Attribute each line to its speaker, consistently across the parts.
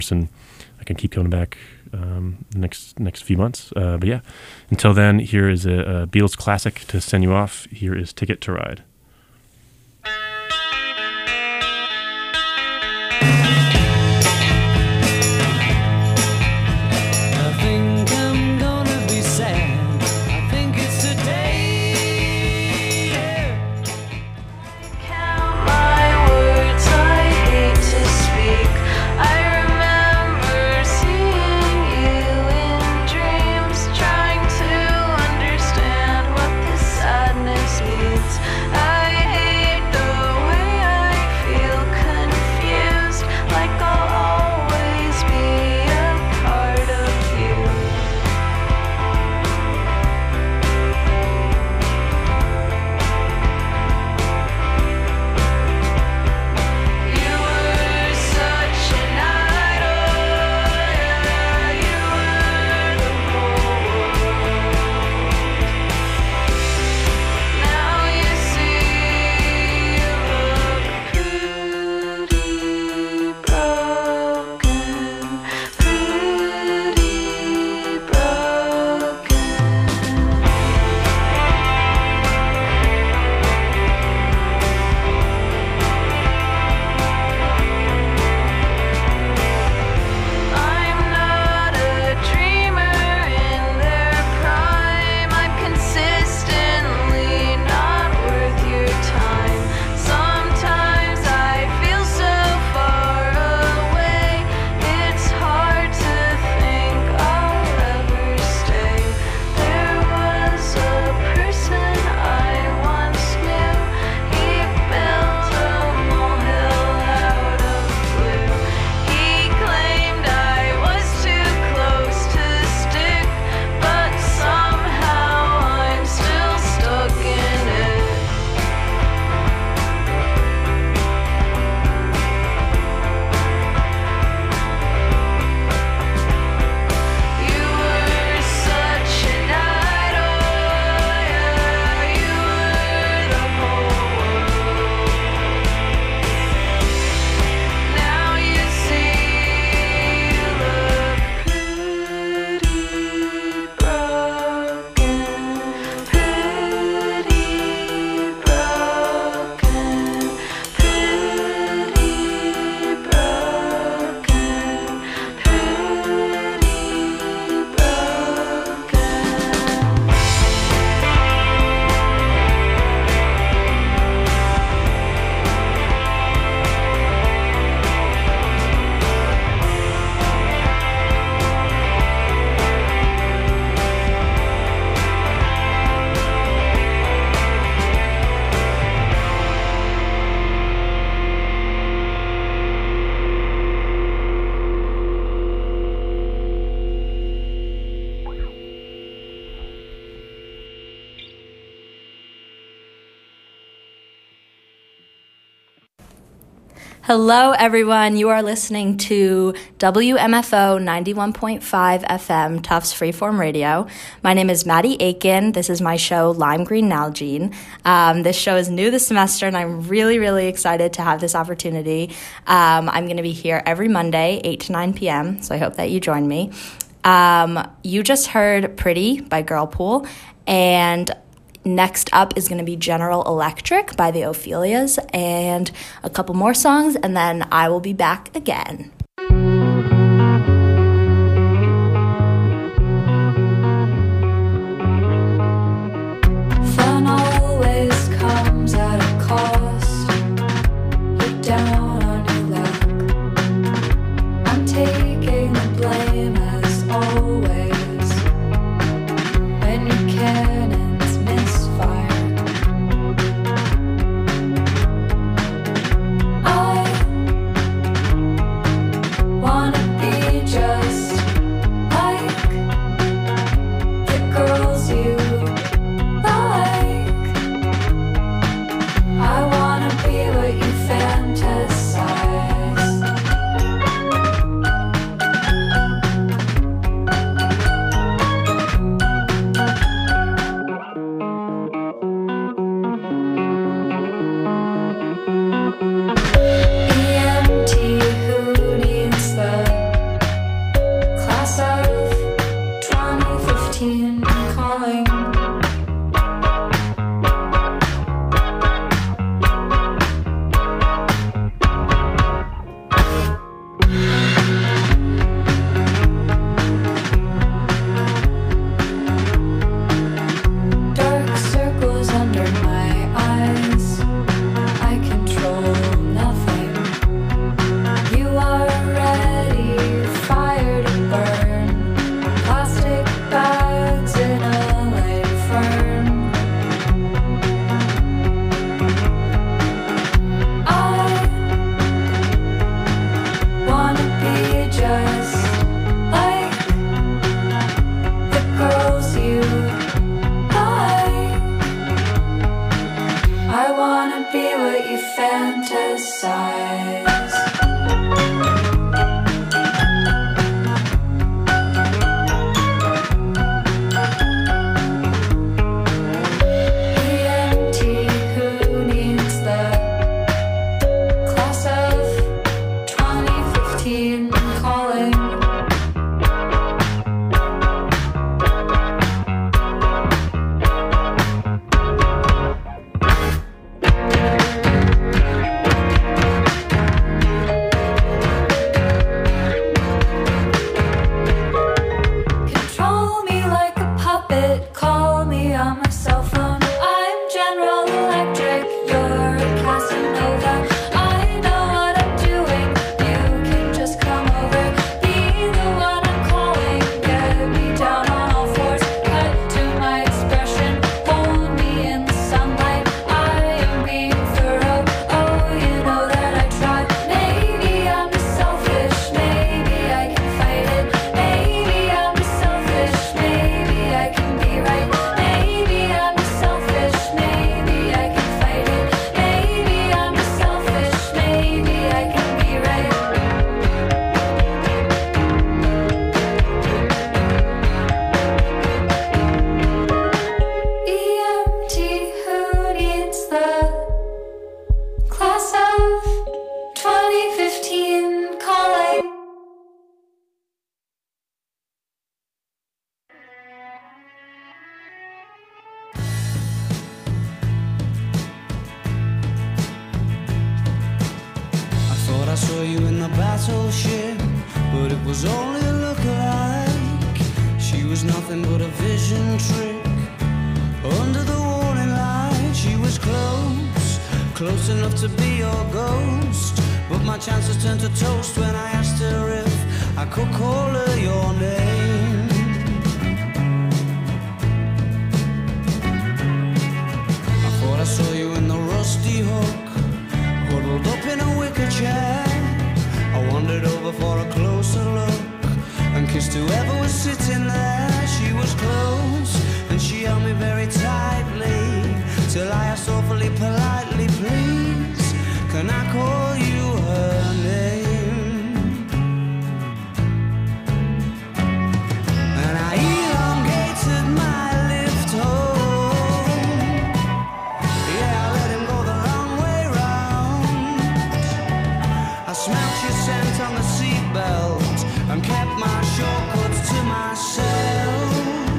Speaker 1: and I can keep coming back next few months. But yeah, until then, here is a Beatles classic to send you off. Here is Ticket to Ride.
Speaker 2: Hello, everyone. You are listening to WMFO 91.5 FM, Tufts Freeform Radio. My name is Maddie Aiken. This is my show, Lime Green Nalgene. This show is new this semester, and I'm really, really excited to have this opportunity. I'm going to be here every Monday, 8 to 9 p.m., so I hope that you join me. You just heard Pretty by Girlpool, and next up is going to be General Electric by the Ophelias and a couple more songs, and then I will be back again.
Speaker 3: Fun always comes at a cost. You're down on your luck. I'm taking the blame as always. When you cannons misfire, I calling, calling. Control me like a puppet, call me on my cell phone. I'm General Electric, you're a Casanova. I know what I'm doing, you can just come over. Be the one I'm calling, get me down on all fours. Cut to my expression, hold me in the sunlight. I am being thorough, oh you know that I tried. Maybe I'm just selfish, maybe I can fight it. Maybe I'm just selfish, maybe I can be right. Maybe I'm just selfish, maybe I can fight it. Maybe I'm just selfish, maybe I can be right. EMT, who needs the class of 2015 calling?
Speaker 4: I thought I saw you in the battleship, but it was only a look-alike. She was nothing but a vision trick. Under the warning light, she was close, close enough to be your ghost. But my chances turned to toast when I asked her if I could call her your name. I thought I saw you in the rusty hook, huddled up in a wicker chair. I wandered over for a closer look and kissed whoever was sitting there. She was close and she held me very tightly, till I asked awfully politely, please, can I call you her name? And I elongated my lift home. Yeah, I let him go the long way round. I smelt your scent on the seatbelt and kept my shortcuts to myself.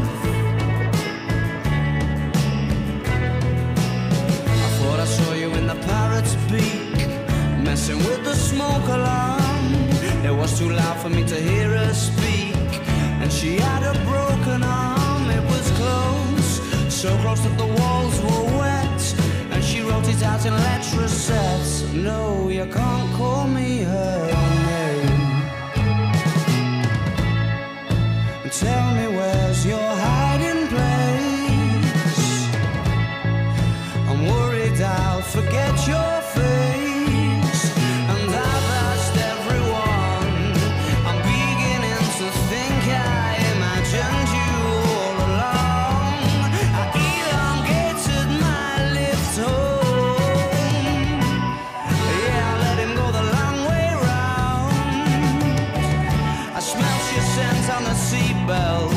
Speaker 4: I thought I saw you in the parrot's beak, messing with the smoke alarm. It was too loud for me to hear her speak, and she had a broken arm. It was close, so close that the walls were wet, and she wrote it out in letter sets. No, you can't call me her name. Tell me, where's your hiding place? I'm worried I'll forget your face, and I've asked everyone. I'm beginning to think I imagined you all along. I elongated my lift home. Yeah, I let him go the long way round. I smelt your scent on the seatbelt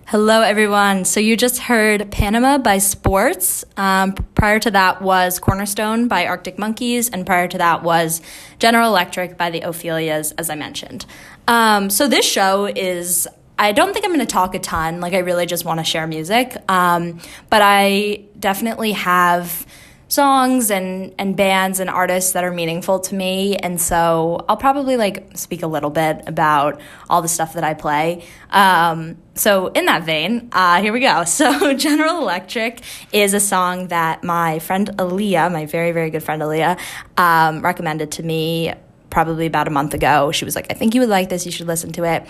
Speaker 2: Hello, everyone. So you just heard Panama by Sports. Prior to that was Cornerstone by Arctic Monkeys, and prior to that was General Electric by the Ophelias, as I mentioned. So this show is, I don't think I'm going to talk a ton. Like, I really just want to share music. But I definitely have songs and bands and artists that are meaningful to me, and so I'll probably speak a little bit about all the stuff that I play. So in that vein, here we go. So General Electric is a song that my friend Aaliyah, my very, very good friend Aaliyah, recommended to me probably about a month ago. She was like, I think you would like this, you should listen to it.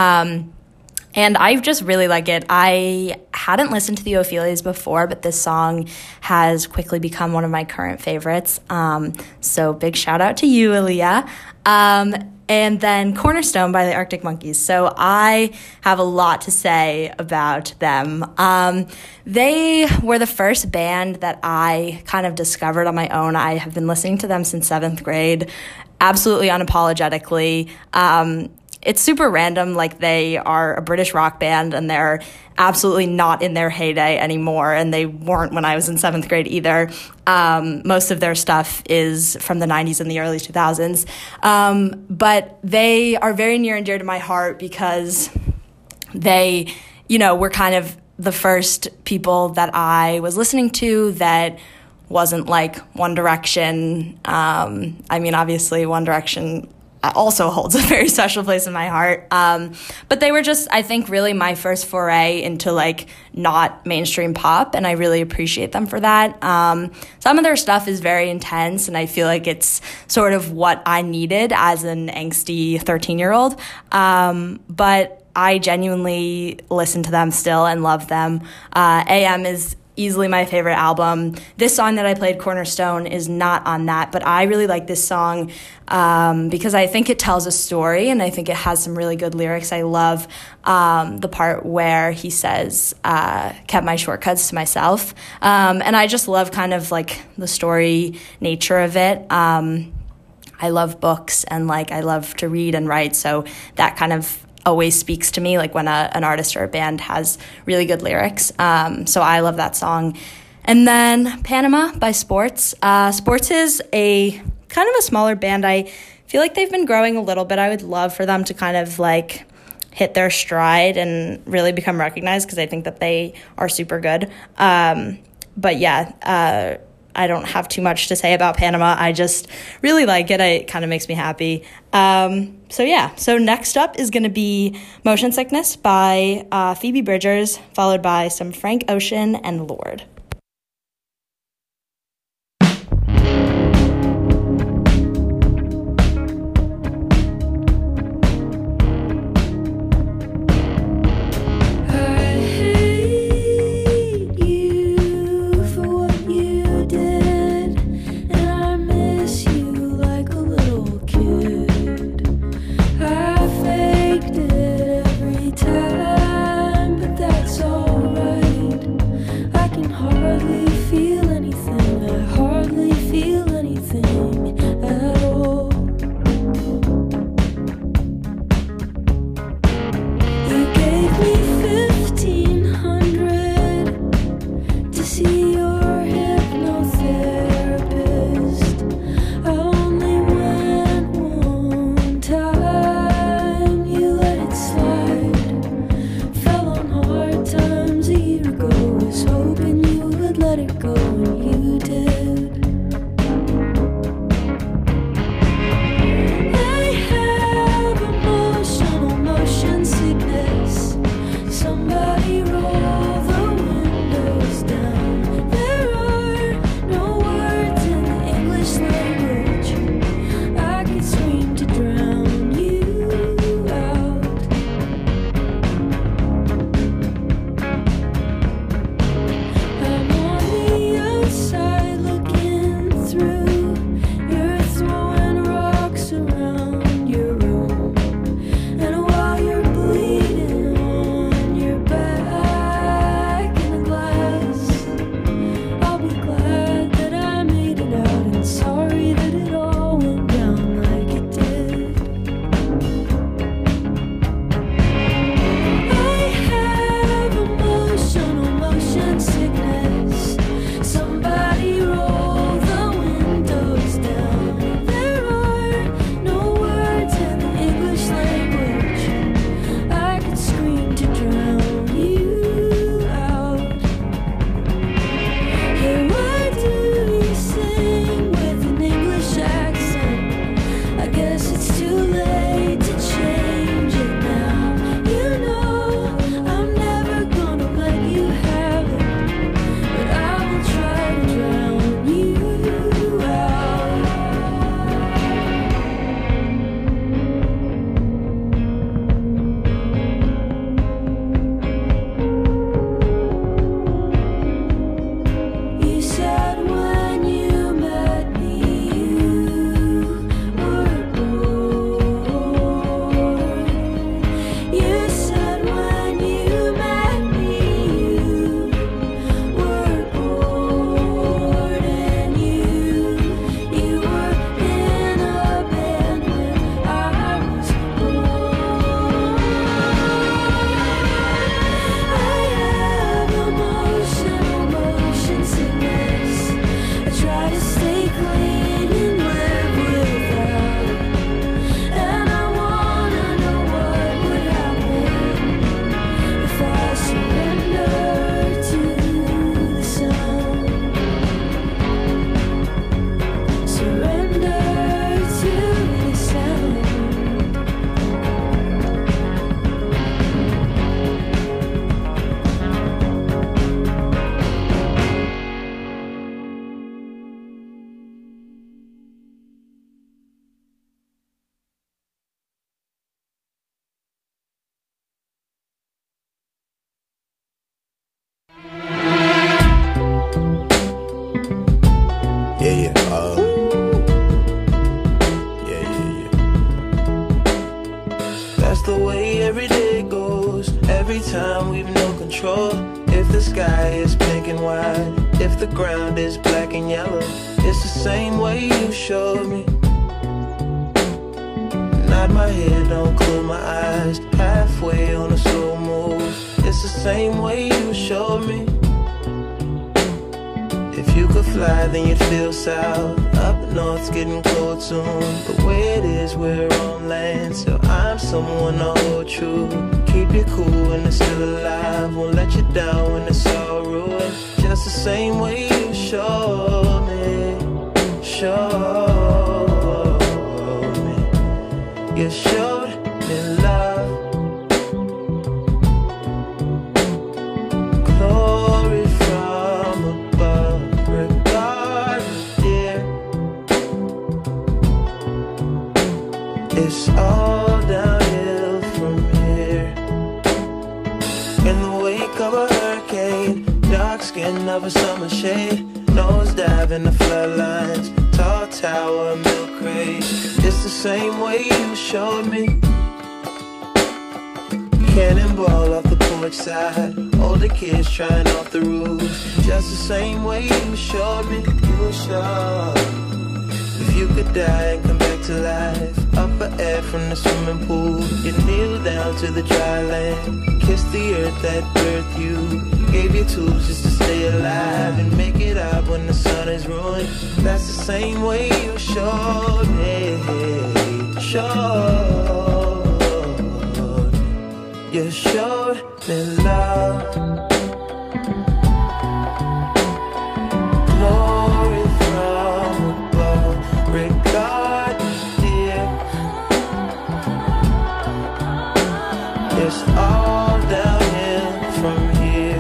Speaker 2: And I just really like it. I hadn't listened to the Ophelias before, but this song has quickly become one of my current favorites. So big shout out to you, Aaliyah. And then Cornerstone by the Arctic Monkeys. So I have a lot to say about them. They were the first band that I kind of discovered on my own. I have been listening to them since 7th grade, absolutely unapologetically. It's super random, like they are a British rock band and they're absolutely not in their heyday anymore, and they weren't when I was in 7th grade either. Most of their stuff is from the 90s and the early 2000s. But they are very near and dear to my heart because they, were kind of the first people that I was listening to that wasn't like One Direction. Obviously One Direction also holds a very special place in my heart. But they were just, I think, really my first foray into not mainstream pop, and I really appreciate them for that. Some of their stuff is very intense, and I feel like it's sort of what I needed as an angsty 13-year-old. But I genuinely listen to them still and love them. AM is easily my favorite album. This song that I played, Cornerstone, is not on that, but I really like this song because I think it tells a story, and I think it has some really good lyrics. I love the part where he says, kept my shortcuts to myself, and I just love kind of the story nature of it. I love books, and I love to read and write, so that kind of always speaks to me, when an artist or a band has really good lyrics. So I love that song. And then Panama by Sports. Sports is a kind of a smaller band. I feel like they've been growing a little bit. I would love for them to kind of hit their stride and really become recognized, because I think that they are super good. But yeah, I don't have too much to say about Panama. I just really like it. It kind of makes me happy. So next up is going to be Motion Sickness by Phoebe Bridgers, followed by some Frank Ocean and Lorde.
Speaker 3: Can
Speaker 5: every time we've no control. If the sky is pink and white, if the ground is black and yellow, it's the same way you showed me. Nod my head, don't close my eyes, halfway on a slow move. It's the same way you showed me. If you could fly, then you'd feel south. Up north's getting cold soon. The way it is, we're on land, so I'm someone to hold true. Keep you cool when it's still alive, won't let you down when it's all ruined. Just the same way you showed me, showed me. You showed me love, glory from above. Regard, dear, it's all downhill from here. In the wake of a hurricane, dark skin of a summer shade, nosedive in the floodlines, tall tower, milk crate. It's the same way you showed me. Cannonball off the porch side, older kids trying off the roof. Just the same way you showed me. You showed. If you could die and come back to life, up for air from the swimming pool, you kneel down to the dry land, kiss the earth that birthed you, gave you tools just to stay alive and make it out when the sun is ruined. That's the same way you showed me, showed. You showed me love, glory from above. Regard, dear, it's all downhill from here.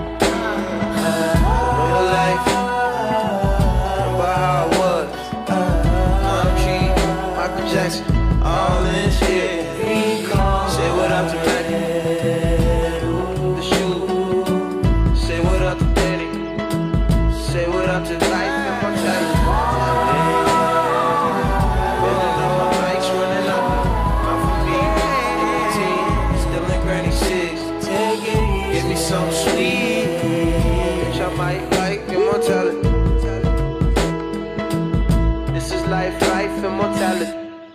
Speaker 5: Real life, about how it was. I'm King, Michael Jackson, all in shit. Say what up to Randy, the shoe. Say what up to Danny. Say what up to life and my child. Rolling up my bikes, running up. I'm from me, 18, still in Granny 6. Give me something sweet, which I might like immortality. This is life, life, immortality.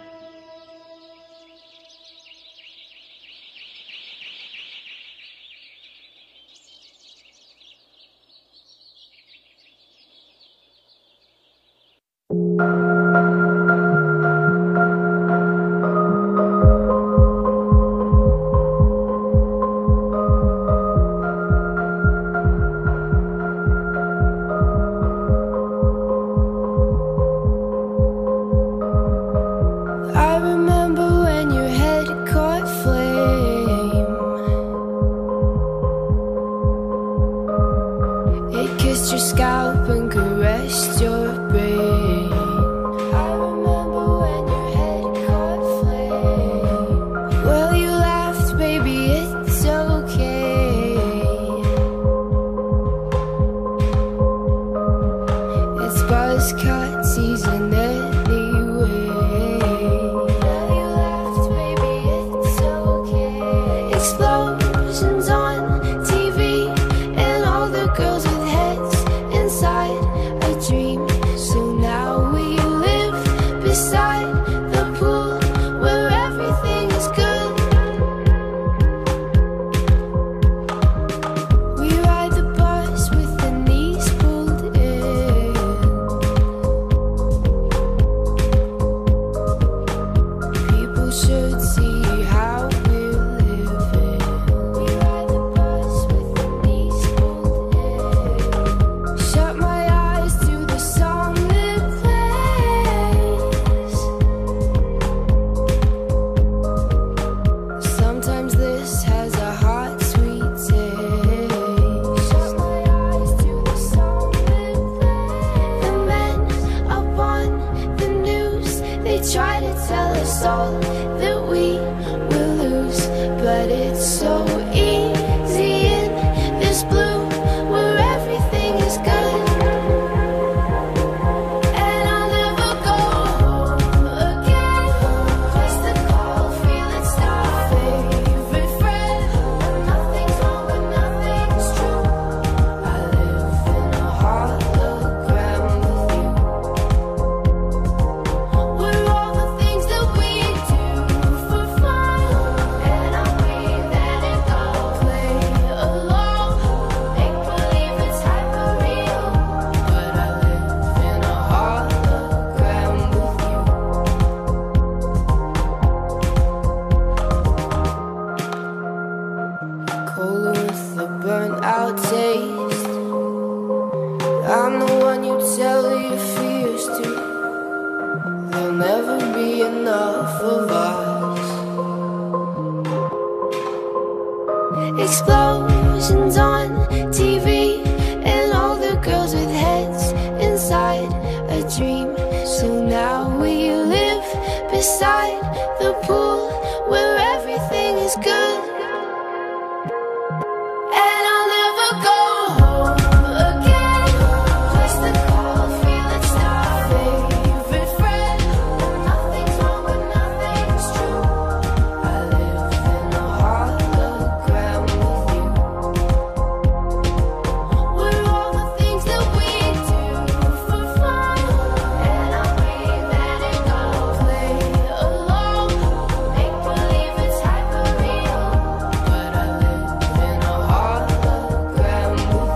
Speaker 6: I remember when your head caught flame. It kissed your scalp and caressed your brain. I remember when your head caught flame. Well, you laughed, baby, it's okay. It's buzzcut season anyway. Well, you laughed, baby, it's okay. Explosions on TV and all the girls with heads inside a dream. So now we live beside the pool where everything is good. We ride the bus with the knees pulled in. People should see how we're living. We ride the bus with the knees pulled in. Shut my eyes to the song that plays. Sometimes this has a hot, sweet taste. Shut my eyes to the song that plays. The men up on the news, they try to tell us all that we will lose, but it's so easy in this blue where everything is good. And I'll never go home again. Just a call, feeling star, favorite friend. Explosions on TV, and all the girls with heads inside a dream. So now we live beside the pool where everything is good. And I'll never go home again. Place to call, feeling star, favorite friend. Nothing's wrong but nothing's true. I live in a hologram with you. We're all the things that we do for fun. And I'll breathe and it go play along. Make believe it's hyper real, but I live in a hologram with you.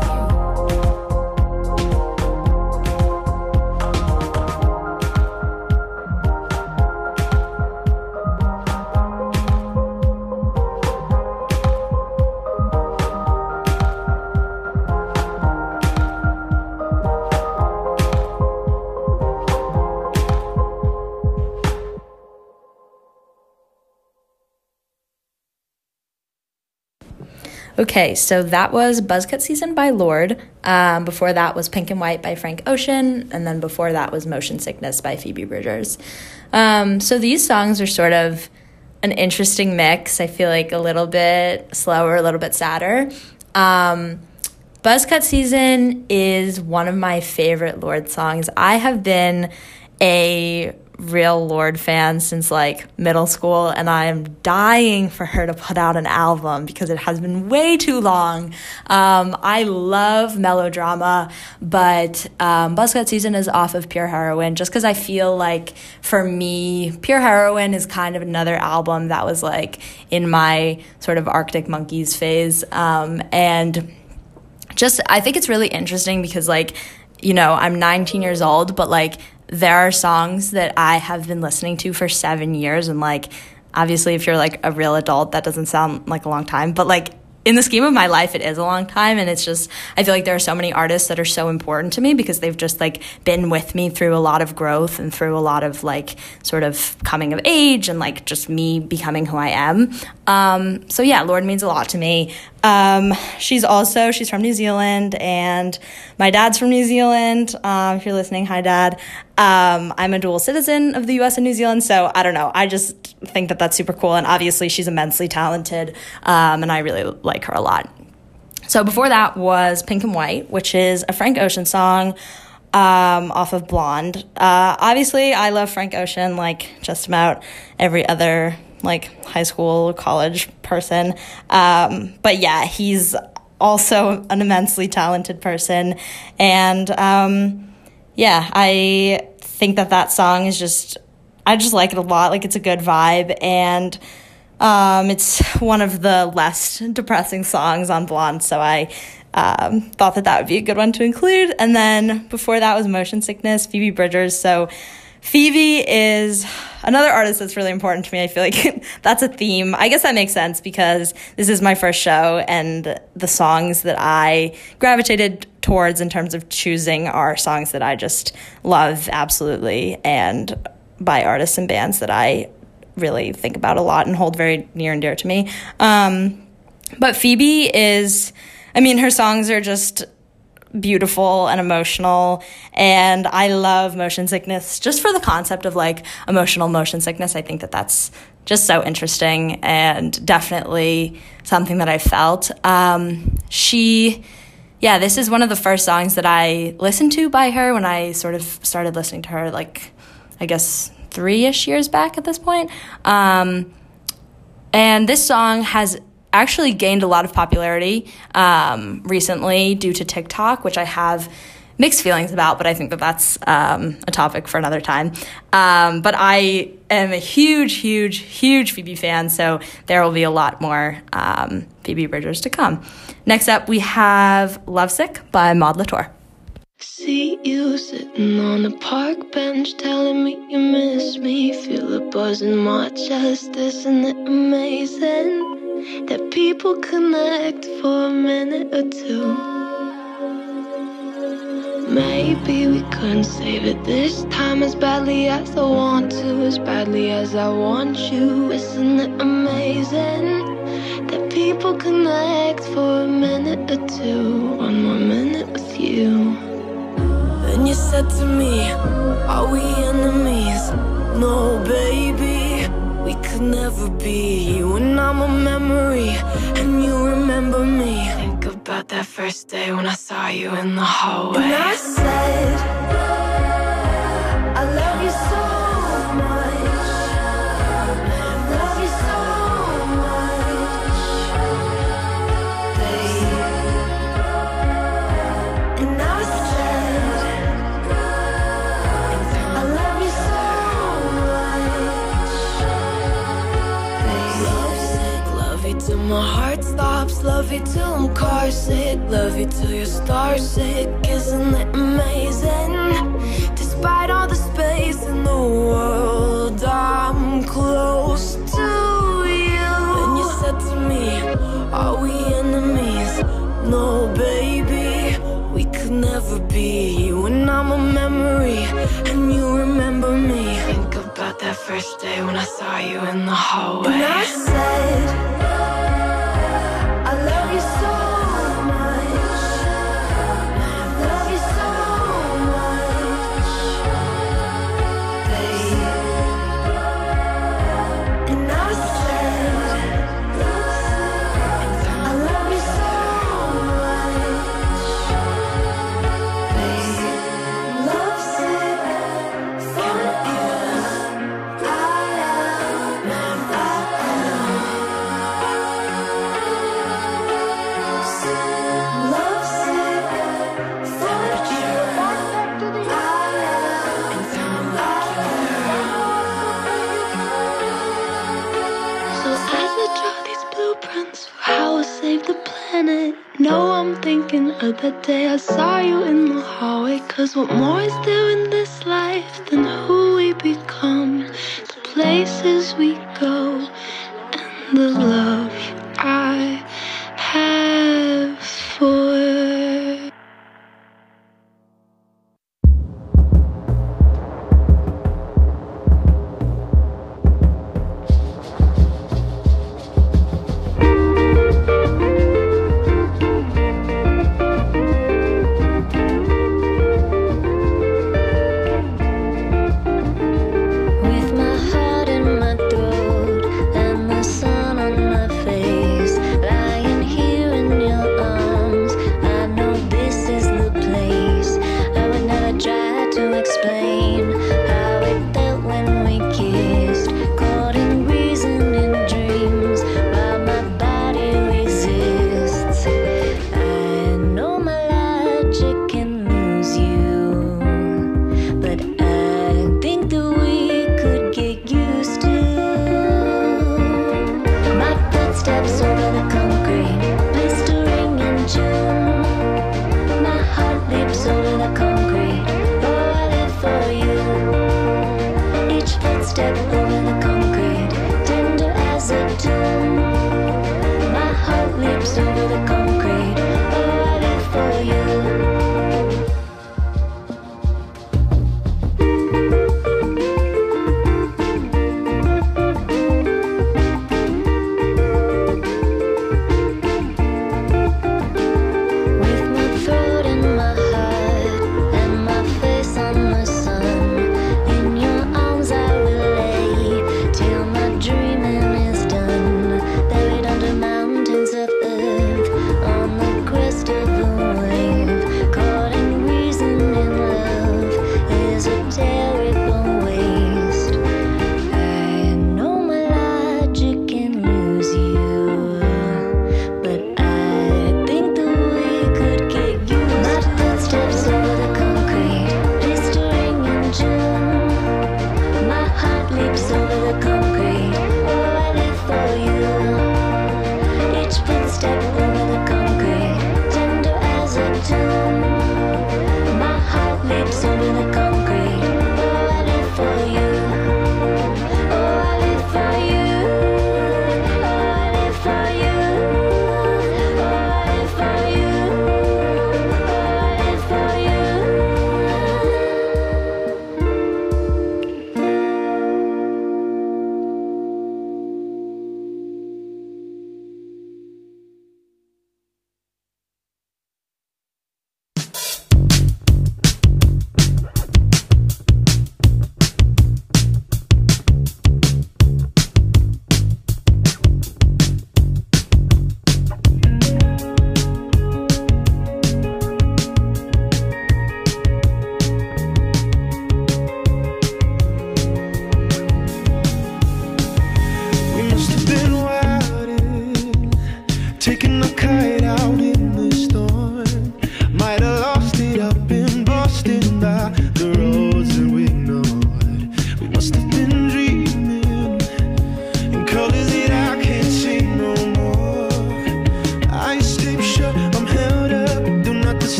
Speaker 2: Okay, so that was Buzzcut Season by Lorde. Before that was Pink and White by Frank Ocean. And then before that was Motion Sickness by Phoebe Bridgers. So these songs are sort of an interesting mix. I feel like a little bit slower, a little bit sadder. Buzzcut Season is one of my favorite Lorde songs. I have been a real Lorde fan since like middle school, and I am dying for her to put out an album because it has been way too long. I love melodrama, but Buzzcut Season is off of Pure Heroine just because I feel like for me, Pure Heroine is kind of another album that was like in my sort of Arctic Monkeys phase. And just I think it's really interesting because like, you know, I'm 19 years old, but like there are songs that I have been listening to for 7 years, and like obviously if you're like a real adult that doesn't sound like a long time, but like in the scheme of my life it is a long time. And it's just I feel like there are so many artists that are so important to me because they've just like been with me through a lot of growth and through a lot of like sort of coming of age and like just me becoming who I am. So yeah, Lorde means a lot to me. She's from New Zealand, and my dad's from New Zealand. If you're listening, hi Dad. I'm a dual citizen of the US and New Zealand, so I don't know. I just think that that's super cool, and obviously she's immensely talented, and I really like her a lot. So before that was Pink and White, which is a Frank Ocean song off of Blonde. Obviously, I love Frank Ocean like just about every other like high school, college person. But yeah, he's also an immensely talented person. And yeah, I think that song is I just like it a lot. Like it's a good vibe. And it's one of the less depressing songs on Blonde. So I thought that would be a good one to include. And then before that was Motion Sickness, Phoebe Bridgers. So Phoebe is another artist that's really important to me. I feel like that's a theme. I guess that makes sense because this is my first show, and the songs that I gravitated towards in terms of choosing are songs that I just love absolutely, and by artists and bands that I really think about a lot and hold very near and dear to me. But Phoebe her songs are just beautiful and emotional, and I love Motion Sickness just for the concept of like emotional motion sickness. I think that's just so interesting and definitely something that I felt. This is one of the first songs that I listened to by her when I sort of started listening to her, like I guess 3-ish years back at this point. And this song has actually gained a lot of popularity recently due to TikTok, which I have mixed feelings about, but I think that's a topic for another time. But I am a huge Phoebe fan, so there will be a lot more Phoebe Bridgers to come. Next up, we have Lovesick by Maud Latour.
Speaker 6: See you sitting on a park bench telling me you miss me. Feel a buzz in my chest, isn't it amazing that people connect for a minute or two? Maybe we couldn't save it this time as badly as I want to, as badly as I want you. Isn't it amazing that people connect for a minute or two, one more minute with you? Then you said to me, are we enemies? No, baby, we could never be. You and I'm a memory, and you remember me. Think about that first day when I saw you in the hallway. And I said, I love you so much. Love you so much, babe. And I said, I love you so much, babe. Lovesick, love you till my heart stops. Love you till I'm car sick. Love you till you're star sick. Isn't it amazing? Despite all the space in the world, I'm close to you. Then you said to me, are we enemies? No, baby, we could never be. You and I'm a memory, and you remember me. Think about that first day when I saw you in the hallway. And I said, I love you so much. Love you so much, babe. And I said, I love you so much, babe. Lovesick for you, no, I'm thinking of that day I saw you in the hallway. 'Cause what more is there in this life than who we become, the places we go, and the love I have for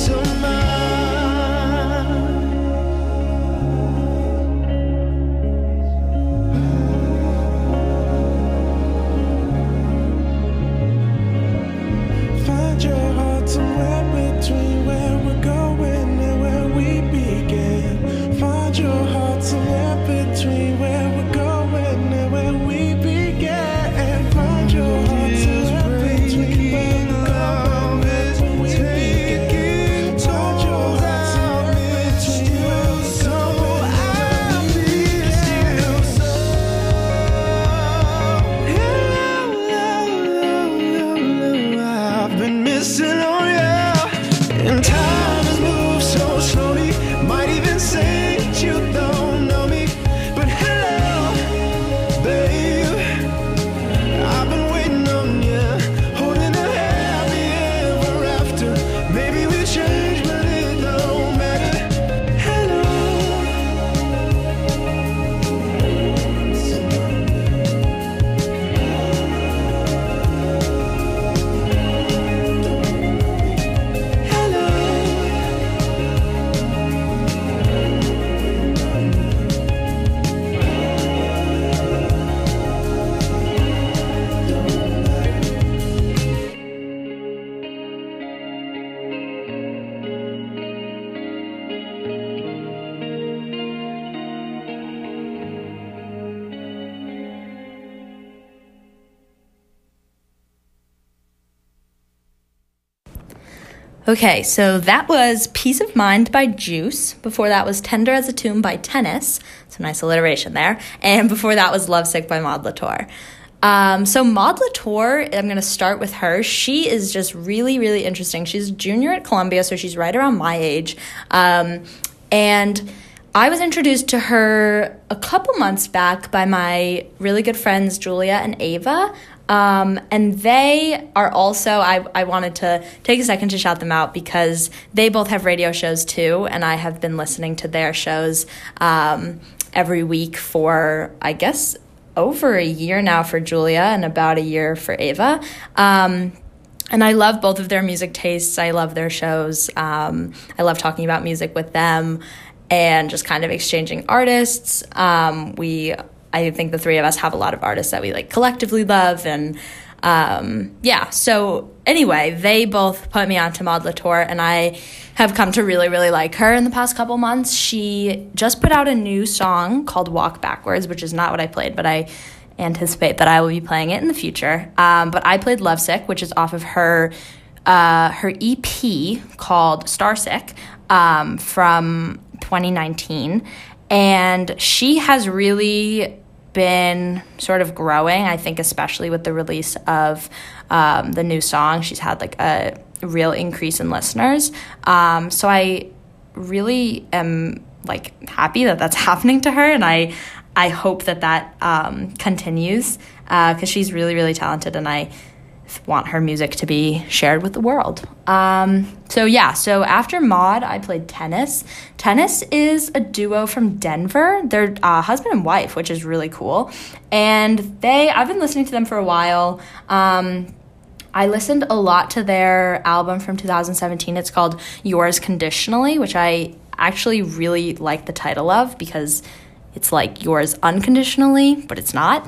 Speaker 5: peace of mind. Find your heart somewhere between where we're going and where we began. Find your heart somewhere between where we're going and where we began. Find your heart somewhere between where we're going and where we began. Find your heart somewhere between where we're going and where we began. I've been missing on you, and time has moved so slowly. Might even say that you don't know me, but hello, babe. I've been waiting on you, holding a happy ever after. Maybe we change, but it don't matter. Hello.
Speaker 2: Okay, so that was Peace of Mind by Juice. Before that was Tender as a Tomb by Tennis. Some nice alliteration there. And before that was Lovesick by Maud Latour. So Maud Latour, I'm going to start with her. She is just really, really interesting. She's a junior at Columbia, so she's right around my age. And I was introduced to her a couple months back by my really good friends Julia and Ava. And they are also, I wanted to take a second to shout them out because they both have radio shows too, and I have been listening to their shows every week for, I guess, over a year now for Julia and about a year for Ava. And I love both of their music tastes. I love their shows. I love talking about music with them and just kind of exchanging artists. I think the three of us have a lot of artists that we like collectively love. And so anyway, they both put me onto Maud Latour, and I have come to really, really like her in the past couple months. She just put out a new song called Walk Backwards, which is not what I played, but I anticipate that I will be playing it in the future. But I played Lovesick, which is off of her EP called Starsick from 2019. And she has really been sort of growing, I think, especially with the release of the new song. She's had like a real increase in listeners. So I really am like happy that that's happening to her, and I hope that continues because she's really, really talented, and I want her music to be shared with the world. So after Maud, I played Tennis. Tennis is a duo from Denver. They're husband and wife, which is really cool. And I've been listening to them for a while. I listened a lot to their album from 2017. It's called Yours Conditionally, which I actually really like the title of because it's like yours unconditionally, but it's not.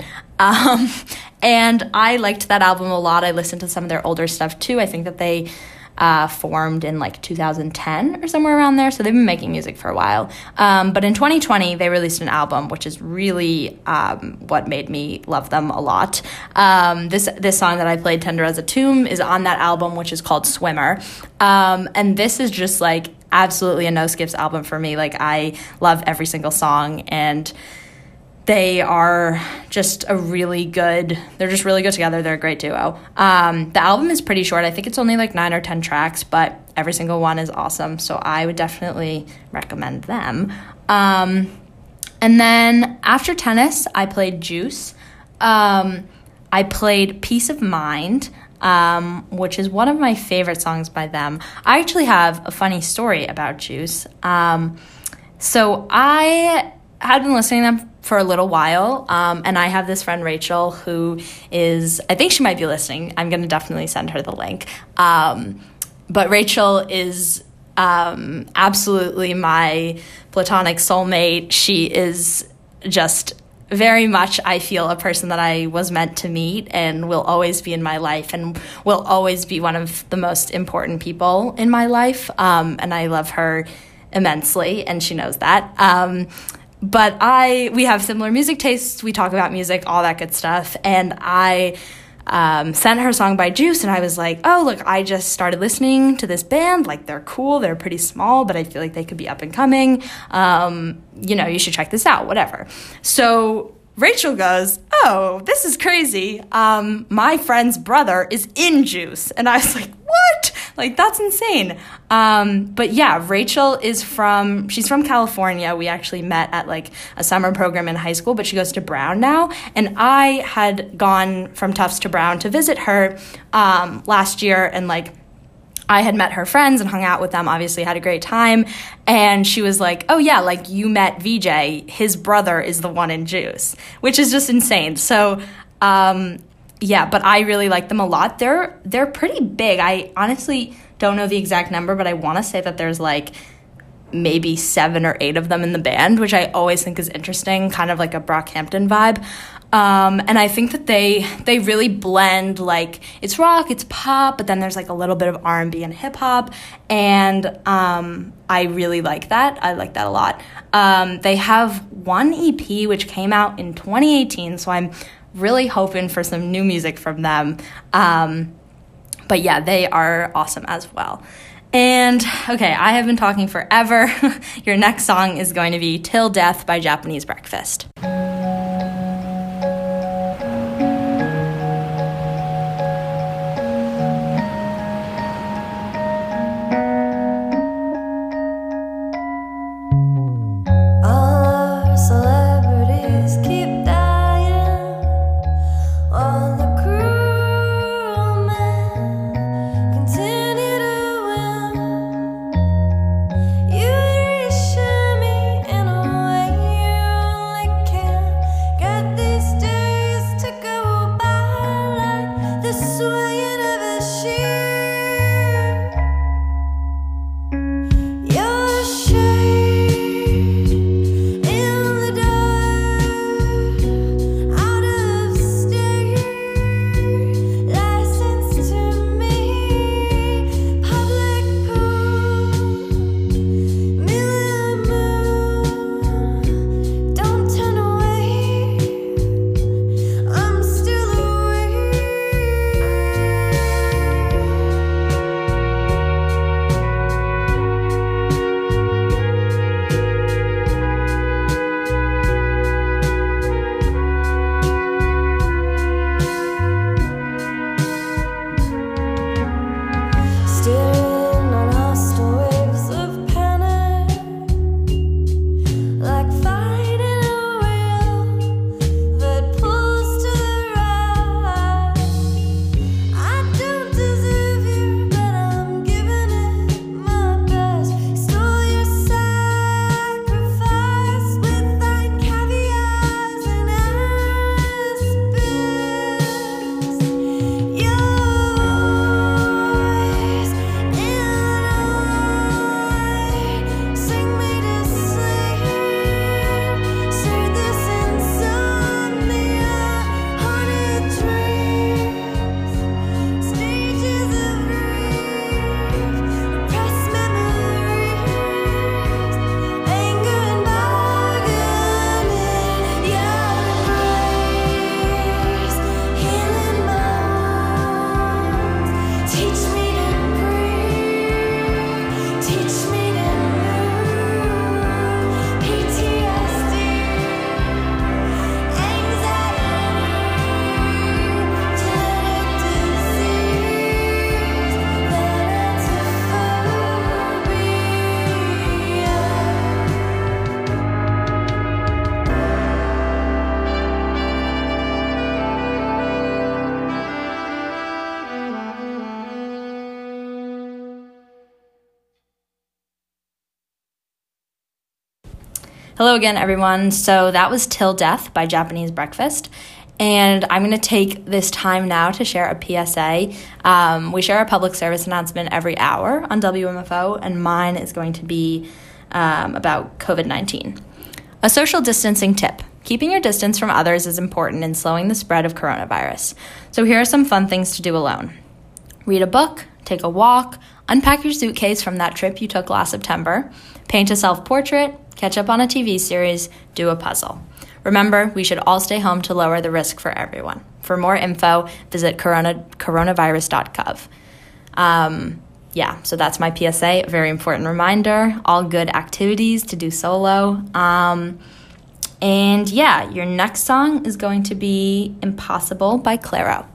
Speaker 2: And I liked that album a lot. I listened to some of their older stuff too. I think that they formed in like 2010 or somewhere around there. So they've been making music for a while. But in 2020, they released an album, which is really what made me love them a lot. This song that I played, Tender as a Tomb, is on that album, which is called Swimmer. And this is just like absolutely a no skips album for me. Like I love every single song, and they are just really good together. They're a great duo. The album is pretty short. I think it's only like 9 or 10 tracks, but every single one is awesome. So I would definitely recommend them. And then after Tennis, I played Juice. I played Peace of Mind, which is one of my favorite songs by them. I actually have a funny story about Juice. So I had been listening to them for a little while, and I have this friend Rachel who is, I think she might be listening. I'm going to definitely send her the link. But Rachel is absolutely my platonic soulmate. She is just very much, I feel, a person that I was meant to meet and will always be in my life and will always be one of the most important people in my life. And I love her immensely, and she knows that. But we have similar music tastes. We talk about music, all that good stuff. And I sent her a song by Juice, and I was like, oh, look, I just started listening to this band. Like, they're cool. They're pretty small, but I feel like they could be up and coming. You should check this out, whatever. So Rachel goes, oh, this is crazy. My friend's brother is in Juice. And I was like, what? Like, that's insane. But yeah, Rachel she's from California. We actually met at like a summer program in high school, but she goes to Brown now. And I had gone from Tufts to Brown to visit her last year, and like, I had met her friends and hung out with them, obviously had a great time. And she was like, oh yeah, like you met VJ, his brother is the one in Juice, which is just insane. So, yeah, but I really like them a lot. They're pretty big. I honestly don't know the exact number, but I want to say that there's like maybe 7 or 8 of them in the band, which I always think is interesting, kind of like a Brockhampton vibe. And I think that they really blend, like, it's rock, it's pop, but then there's like a little bit of R&B and hip hop, and I really like that. I like that a lot. They have one EP which came out in 2018, so I'm really hoping for some new music from them. But yeah, they are awesome as well. And okay, I have been talking forever. Your next song is going to be Till Death by Japanese Breakfast. Hello again, everyone. So that was Till Death by Japanese Breakfast. And I'm going to take this time now to share a PSA. We share a public service announcement every hour on WMFO, and mine is going to be about COVID-19. A social distancing tip. Keeping your distance from others is important in slowing the spread of coronavirus. So here are some fun things to do alone. Read a book, take a walk, unpack your suitcase from that trip you took last September, paint a self-portrait, catch up on a TV series, do a puzzle. Remember, we should all stay home to lower the risk for everyone. For more info, visit coronavirus.gov. So that's my PSA, a very important reminder. All good activities to do solo. Your next song is going to be Impossible by Clairo.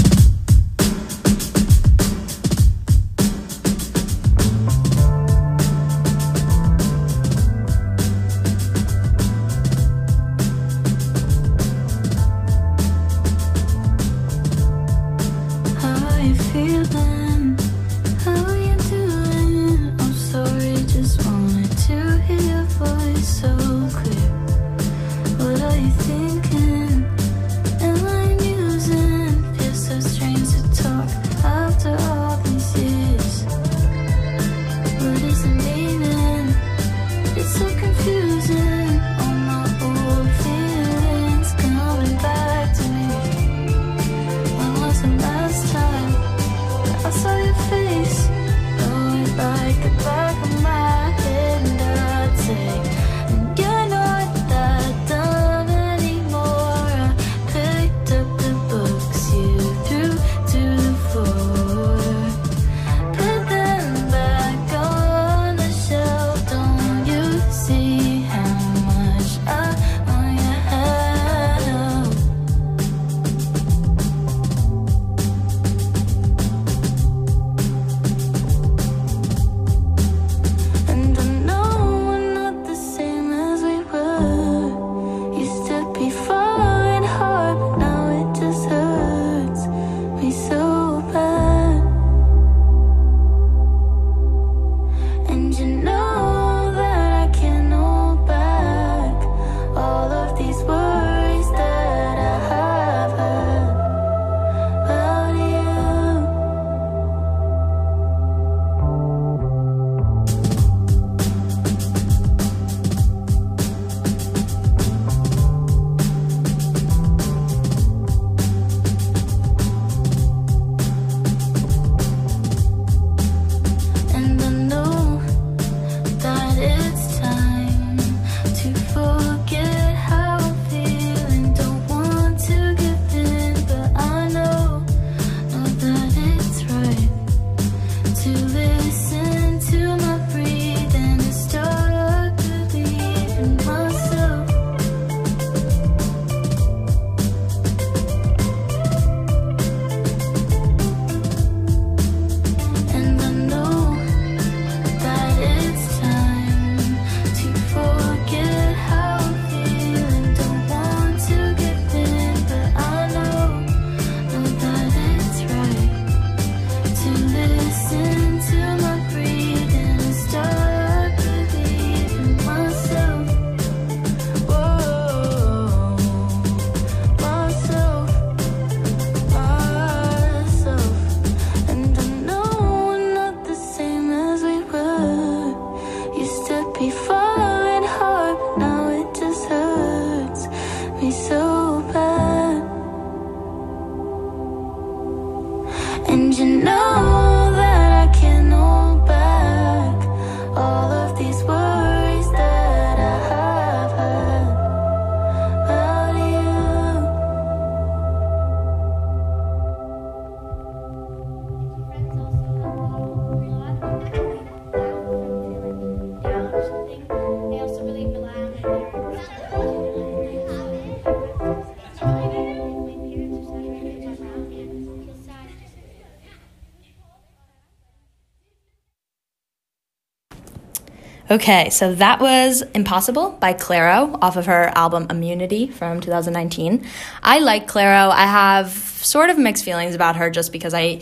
Speaker 2: Okay, so that was Impossible by Clairo off of her album Immunity from 2019. I like Clairo. I have sort of mixed feelings about her just because I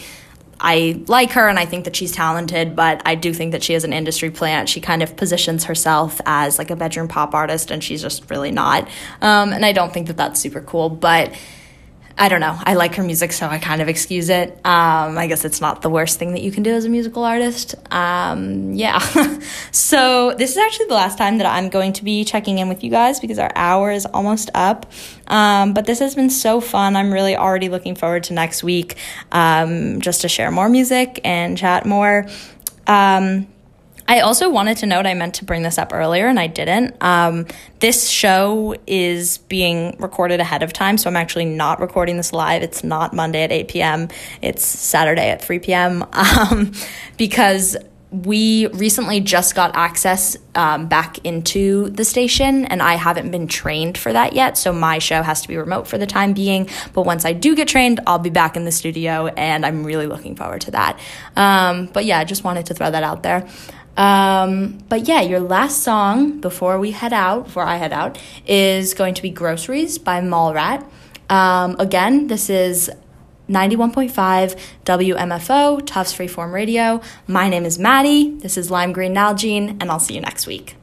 Speaker 2: like her and I think that she's talented, but I do think that she is an industry plant. She kind of positions herself as like a bedroom pop artist and she's just really not. And I don't think that that's super cool, but I don't know. I like her music, so I kind of excuse it. I guess it's not the worst thing that you can do as a musical artist. Yeah. So this is actually the last time that I'm going to be checking in with you guys because our hour is almost up. But this has been so fun. I'm really already looking forward to next week, just to share more music and chat more. I also wanted to note, I meant to bring this up earlier and I didn't. This show is being recorded ahead of time, so I'm actually not recording this live. It's not Monday at 8 p.m. It's Saturday at 3 p.m. Because we recently just got access back into the station, and I haven't been trained for that yet, so my show has to be remote for the time being. But once I do get trained, I'll be back in the studio, and I'm really looking forward to that. But yeah, I just wanted to throw that out there. But yeah, your last song before I head out, is going to be Groceries by Mallrat. Again, this is 91.5 WMFO, Tufts Freeform Radio. My name is Maddie. This is Lime Green Nalgene, and I'll see you next week.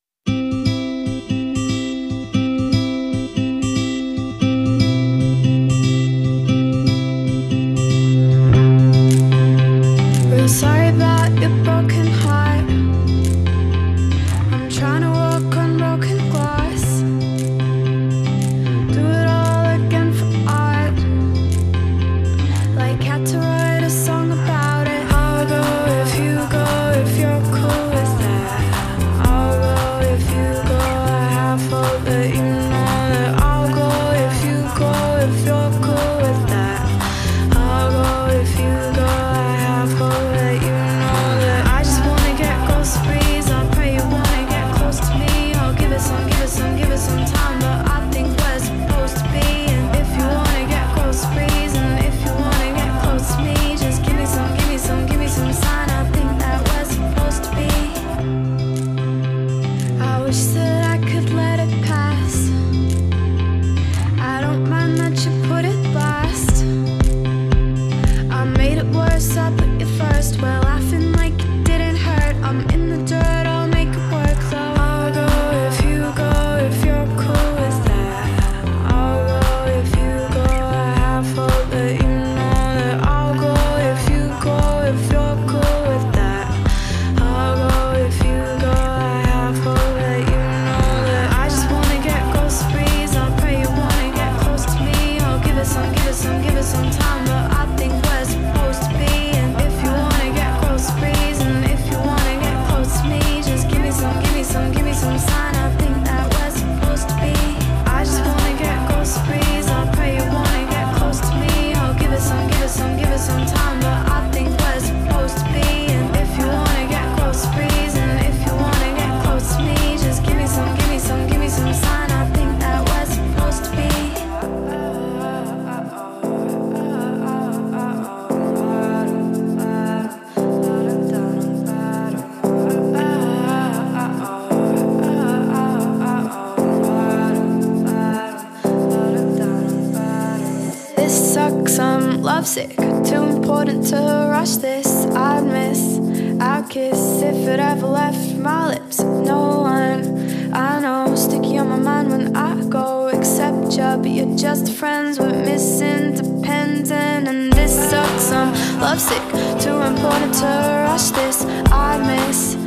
Speaker 6: Real sorry about your broken heart. I'm trying to walk on broken glass. Do it all again for art. Like had to write a song about it. I'll go if you go, if you're cool with that. I'll go if you go, I have hope that you know that I'll go if you go, if you're cool with that. I'll go if you go, I have hope that you know that I just wanna get groceries. I pray you wanna get close to me. I'll give it some time, but I think we're supposed to be. And if you wanna get groceries, and if you wanna get close to me, just give me some sign. I think that we're supposed to be. I wish that I could let it pass. I don't mind that you put it last. I made it worse, I put you first. We're laughing like it didn't hurt. I'm in the dirt, I'll make it work though. I'll go if you go, if you're cool with that. I'll go if you go, I have hope that you know that I'll go if you go, if you're cool with that. I'll go if you go, I have hope that you know that I just wanna get groceries. I pray you wanna get close to me. I'll give it some time, but I think we're supposed to be. And if you wanna get groceries, and if you wanna get close to me, just give me some sign. I think that we're supposed to be. I just wanna get groceries. I pray you wanna get close to me. I'll give it some time, but I think we're supposed to be. And if you wanna get groceries, and if you wanna get close to me, just give me some sign. I think that we're supposed to be. This sucks, I'm lovesick. Too important to rush this. I'd miss our kiss if it ever left my lips. No one I know sticky on my mind when I go. Except you, but you're just friends with Miss Independent. And this sucks, I'm lovesick. Too important to rush this. I'd miss